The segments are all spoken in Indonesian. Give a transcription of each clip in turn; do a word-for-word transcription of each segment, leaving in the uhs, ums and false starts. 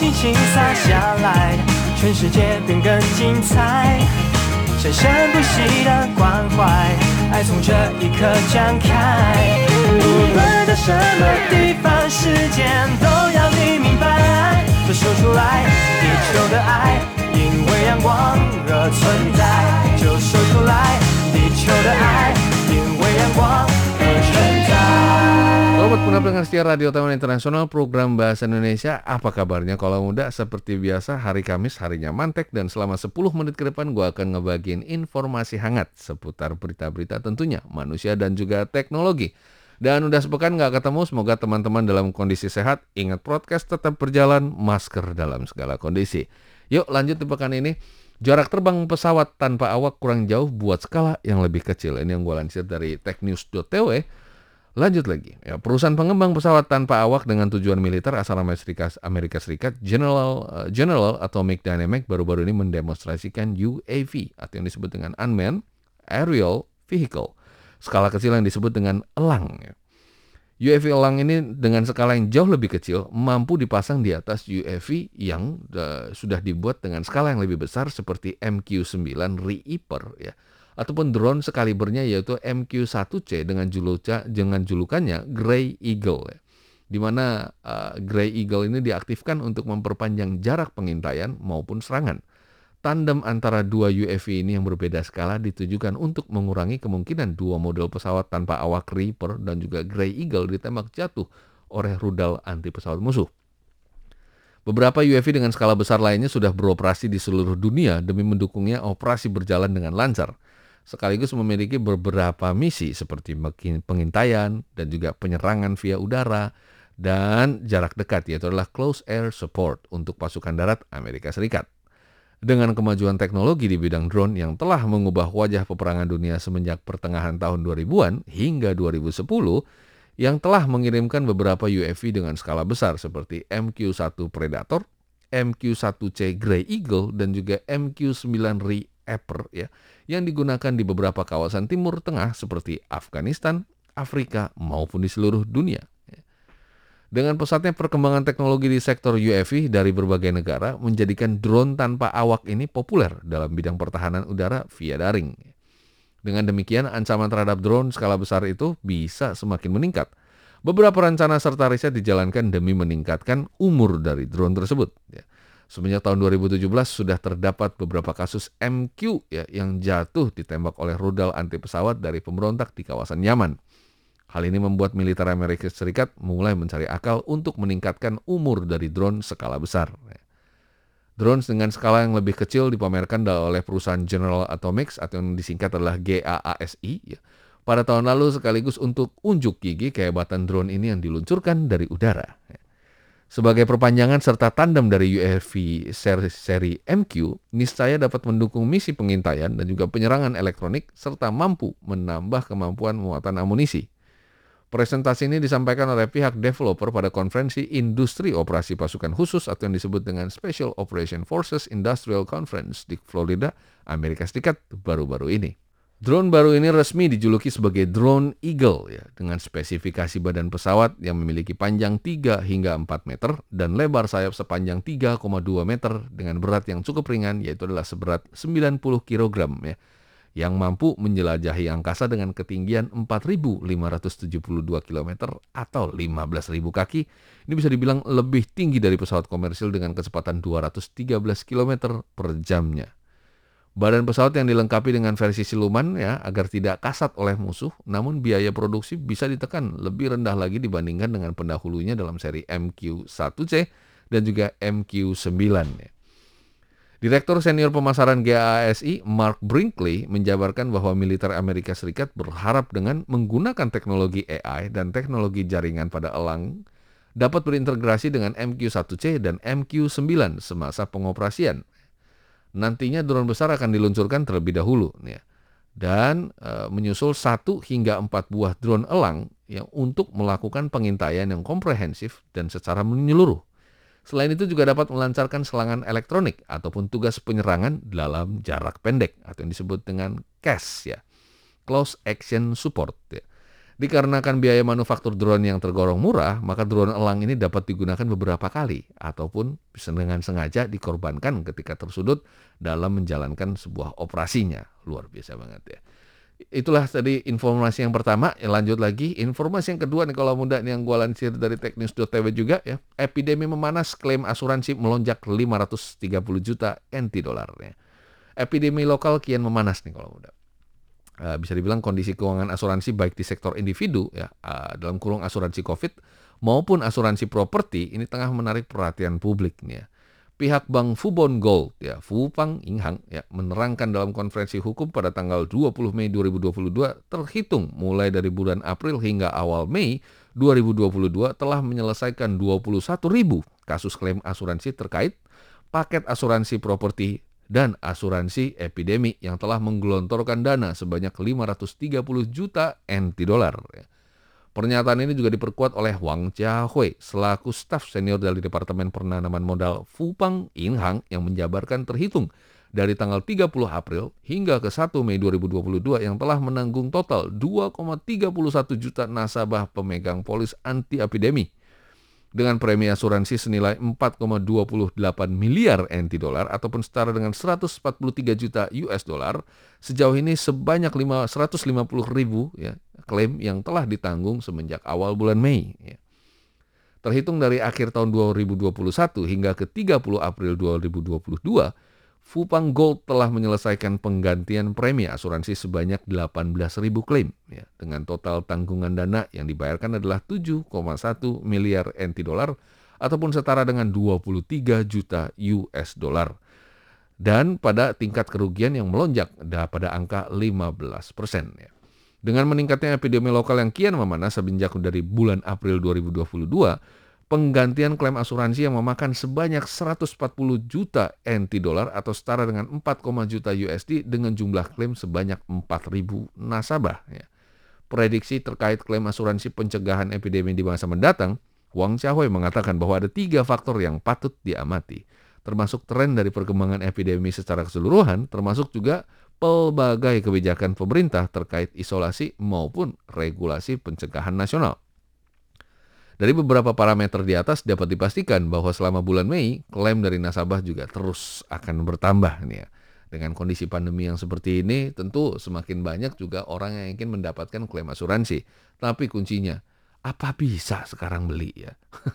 心情洒下来，全世界变更精彩，生生不息的关怀，爱从这一刻展开。无论在什么地方时间，都要你明白，都说出来，地球的爱因为阳光而存在，就说出来，地球的爱因为阳光而存在。 Sobat pendengar setia Radio Taiwan Internasional, program Bahasa Indonesia, apa kabarnya? Kalau muda, seperti biasa, hari Kamis, harinya mantek, dan selama sepuluh menit ke depan gue akan ngebagiin informasi hangat seputar berita-berita tentunya, manusia dan juga teknologi. Dan udah sepekan gak ketemu, semoga teman-teman dalam kondisi sehat. Ingat, podcast tetap berjalan, masker dalam segala kondisi. Yuk lanjut di pekan ini. Jarak terbang pesawat tanpa awak kurang jauh buat skala yang lebih kecil. Ini yang gue lansir dari technews dot t w. Lanjut lagi, ya, perusahaan pengembang pesawat tanpa awak dengan tujuan militer asal Amerika Serikat, General uh, General Atomic Dynamics, baru-baru ini mendemonstrasikan U A V atau yang disebut dengan Unmanned Aerial Vehicle, skala kecil yang disebut dengan elang. Ya. U A V elang ini dengan skala yang jauh lebih kecil mampu dipasang di atas U A V yang uh, sudah dibuat dengan skala yang lebih besar seperti M Q sembilan Reaper, ya, ataupun drone sekalibernya yaitu M Q satu C dengan juluca, dengan julukannya Grey Eagle, ya. Di mana uh, Grey Eagle ini diaktifkan untuk memperpanjang jarak pengintaian maupun serangan. Tandem antara dua U A V ini yang berbeda skala ditujukan untuk mengurangi kemungkinan dua model pesawat tanpa awak Reaper dan juga Grey Eagle ditembak jatuh oleh rudal anti pesawat musuh. Beberapa U A V dengan skala besar lainnya sudah beroperasi di seluruh dunia demi mendukungnya operasi berjalan dengan lancar, sekaligus memiliki beberapa misi seperti pengintaian dan juga penyerangan via udara dan jarak dekat, yaitu adalah Close Air Support untuk pasukan darat Amerika Serikat. Dengan kemajuan teknologi di bidang drone yang telah mengubah wajah peperangan dunia semenjak pertengahan tahun dua ribuan hingga dua ribu sepuluh, yang telah mengirimkan beberapa U A V dengan skala besar seperti M Q satu Predator, M Q satu C Grey Eagle, dan juga M Q sembilan Reaper, ya, yang digunakan di beberapa kawasan Timur Tengah seperti Afghanistan, Afrika, maupun di seluruh dunia. Dengan pesatnya perkembangan teknologi di sektor U A V dari berbagai negara menjadikan drone tanpa awak ini populer dalam bidang pertahanan udara via daring. Dengan demikian, ancaman terhadap drone skala besar itu bisa semakin meningkat. Beberapa rencana serta riset dijalankan demi meningkatkan umur dari drone tersebut. Semenjak tahun dua ribu tujuh belas sudah terdapat beberapa kasus M Q, ya, yang jatuh ditembak oleh rudal anti pesawat dari pemberontak di kawasan Yaman. Hal ini membuat militer Amerika Serikat mulai mencari akal untuk meningkatkan umur dari drone skala besar. Drone dengan skala yang lebih kecil dipamerkan oleh perusahaan General Atomics atau yang disingkat adalah G A A S I, ya, pada tahun lalu, sekaligus untuk unjuk gigi kehebatan drone ini yang diluncurkan dari udara. Sebagai perpanjangan serta tandem dari U A V seri, seri M Q, niscaya dapat mendukung misi pengintaian dan juga penyerangan elektronik serta mampu menambah kemampuan muatan amunisi. Presentasi ini disampaikan oleh pihak developer pada konferensi Industri Operasi Pasukan Khusus atau yang disebut dengan Special Operation Forces Industrial Conference di Florida, Amerika Serikat baru-baru ini. Drone baru ini resmi dijuluki sebagai Drone Eagle, ya, dengan spesifikasi badan pesawat yang memiliki panjang tiga hingga empat meter dan lebar sayap sepanjang tiga koma dua meter dengan berat yang cukup ringan, yaitu adalah seberat sembilan puluh kilogram, ya, yang mampu menjelajahi angkasa dengan ketinggian empat ribu lima ratus tujuh puluh dua kilometer atau lima belas ribu kaki. Ini bisa dibilang lebih tinggi dari pesawat komersil dengan kecepatan dua ratus tiga belas kilometer per jamnya. Badan pesawat yang dilengkapi dengan versi siluman, ya, agar tidak kasat oleh musuh, namun biaya produksi bisa ditekan lebih rendah lagi dibandingkan dengan pendahulunya dalam seri M Q satu C dan juga M Q sembilan. Ya. Direktur Senior Pemasaran G A A S I, Mark Brinkley, menjabarkan bahwa militer Amerika Serikat berharap dengan menggunakan teknologi A I dan teknologi jaringan pada elang dapat berintegrasi dengan M Q satu C dan M Q sembilan semasa pengoperasian. Nantinya drone besar akan diluncurkan terlebih dahulu, ya, dan e, menyusul satu hingga empat buah drone elang yang untuk melakukan pengintaian yang komprehensif dan secara menyeluruh. Selain itu juga dapat melancarkan serangan elektronik ataupun tugas penyerangan dalam jarak pendek atau yang disebut dengan C A S, ya, Close Action Support. Ya. Dikarenakan biaya manufaktur drone yang tergolong murah, maka drone elang ini dapat digunakan beberapa kali ataupun dengan sengaja dikorbankan ketika tersudut dalam menjalankan sebuah operasinya. Luar biasa banget ya. Itulah tadi informasi yang pertama. Ya, lanjut lagi, informasi yang kedua nih kalau muda nih yang gue lansir dari teknis dot t w juga ya. Epidemi memanas, klaim asuransi melonjak lima ratus tiga puluh juta N T dolar ya. Epidemi lokal kian memanas nih kalau muda. Uh, bisa dibilang kondisi keuangan asuransi baik di sektor individu ya uh, dalam kurung asuransi Covid maupun asuransi properti ini tengah menarik perhatian publik nih ya. Pihak Bank Fubon Gold ya, Fupang Inghang ya menerangkan dalam konferensi hukum pada tanggal dua puluh Mei dua ribu dua puluh dua terhitung mulai dari bulan April hingga awal Mei dua ribu dua puluh dua telah menyelesaikan dua puluh satu ribu kasus klaim asuransi terkait paket asuransi properti dan asuransi epidemi yang telah menggelontorkan dana sebanyak lima ratus tiga puluh juta N T dolar. Pernyataan ini juga diperkuat oleh Wang Jiahui selaku staf senior dari Departemen Penanaman Modal Fupang Inghang yang menjabarkan terhitung dari tanggal tiga puluh April hingga ke satu Mei dua ribu dua puluh dua yang telah menanggung total dua koma tiga satu juta nasabah pemegang polis anti epidemi. Dengan premi asuransi senilai empat koma dua delapan miliar N T dolar ataupun setara dengan seratus empat puluh tiga juta U S dollar, sejauh ini sebanyak seratus lima puluh ribu ya, klaim yang telah ditanggung semenjak awal bulan Mei. Ya. Terhitung dari akhir tahun dua ribu dua puluh satu hingga ke tiga puluh April dua ribu dua puluh dua, Fupang Gold telah menyelesaikan penggantian premi asuransi sebanyak delapan belas ribu klaim. Ya, dengan total tanggungan dana yang dibayarkan adalah tujuh koma satu miliar N T dolar ataupun setara dengan dua puluh tiga juta U S dollar. Dan pada tingkat kerugian yang melonjak pada angka lima belas persen. Ya. Dengan meningkatnya epidemi lokal yang kian memanas semenjak dari bulan April dua ribu dua puluh dua, penggantian klaim asuransi yang memakan sebanyak seratus empat puluh juta N T dolar atau setara dengan empat koma juta U S D dengan jumlah klaim sebanyak empat ribu nasabah. Ya. Prediksi terkait klaim asuransi pencegahan epidemi di masa mendatang, Wang Jiahui mengatakan bahwa ada tiga faktor yang patut diamati, termasuk tren dari perkembangan epidemi secara keseluruhan, termasuk juga pelbagai kebijakan pemerintah terkait isolasi maupun regulasi pencegahan nasional. Dari beberapa parameter di atas dapat dipastikan bahwa selama bulan Mei, klaim dari nasabah juga terus akan bertambah nih ya. Dengan kondisi pandemi yang seperti ini, tentu semakin banyak juga orang yang ingin mendapatkan klaim asuransi. Tapi kuncinya, apa bisa sekarang beli ya?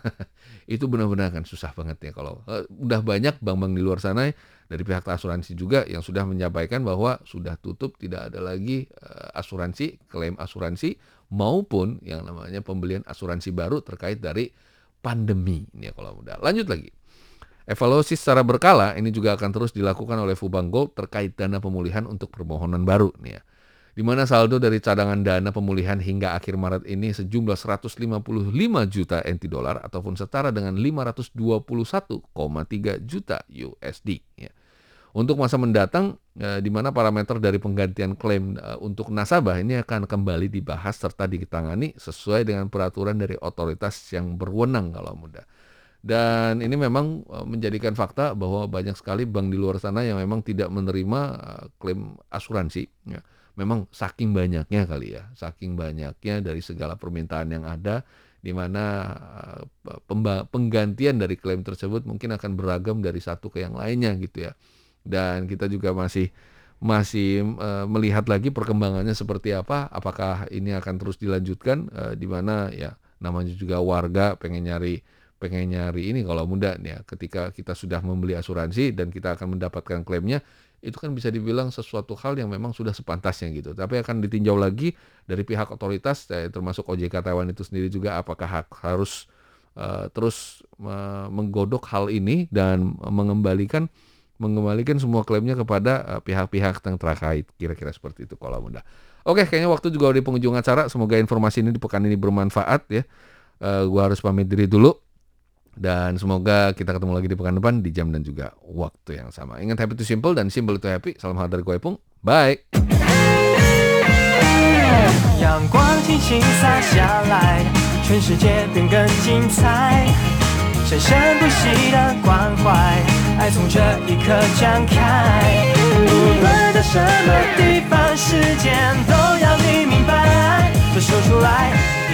Itu benar-benar kan susah banget ya kalau uh, udah banyak bank-bank di luar sana dari pihak asuransi juga yang sudah menyampaikan bahwa sudah tutup, tidak ada lagi uh, asuransi, klaim asuransi maupun yang namanya pembelian asuransi baru terkait dari pandemi ini ya kalau udah. Lanjut lagi. Evaluasi secara berkala ini juga akan terus dilakukan oleh Fubang Gold terkait dana pemulihan untuk permohonan baru nih ya. Di mana saldo dari cadangan dana pemulihan hingga akhir Maret ini sejumlah seratus lima puluh lima juta N T dolar ataupun setara dengan lima ratus dua puluh satu koma tiga juta U S D ya. Untuk masa mendatang, eh, di mana parameter dari penggantian klaim eh, untuk nasabah ini akan kembali dibahas serta ditangani sesuai dengan peraturan dari otoritas yang berwenang kalau mudah. Dan ini memang eh, menjadikan fakta bahwa banyak sekali bank di luar sana yang memang tidak menerima eh, klaim asuransi. Ya. Memang saking banyaknya kali ya, saking banyaknya dari segala permintaan yang ada, di mana eh, pemba- penggantian dari klaim tersebut mungkin akan beragam dari satu ke yang lainnya gitu ya. Dan kita juga masih masih e, melihat lagi perkembangannya seperti apa, apakah ini akan terus dilanjutkan e, di mana ya namanya juga warga pengen nyari pengen nyari ini kalau muda ya, ketika kita sudah membeli asuransi dan kita akan mendapatkan klaimnya, itu kan bisa dibilang sesuatu hal yang memang sudah sepantasnya gitu. Tapi akan ditinjau lagi dari pihak otoritas eh, termasuk O J K Taiwan itu sendiri juga apakah hak, harus e, terus e, menggodok hal ini dan mengembalikan mengembalikan semua klaimnya kepada uh, pihak-pihak yang terkait, kira-kira seperti itu kalau mudah. Oke, kayaknya waktu juga di penghujung acara. Semoga informasi ini di pekan ini bermanfaat ya. Uh, gua harus pamit diri dulu dan semoga kita ketemu lagi di pekan depan di jam dan juga waktu yang sama. Ingat, happy to simple dan simple to happy. Salam hangat dari Ko Epung. Bye. 阳光轻轻洒下来，全世界变更精彩。生生不息的关怀，爱从这一刻展开。无论在什么地方，时间都要你明白，多说出来。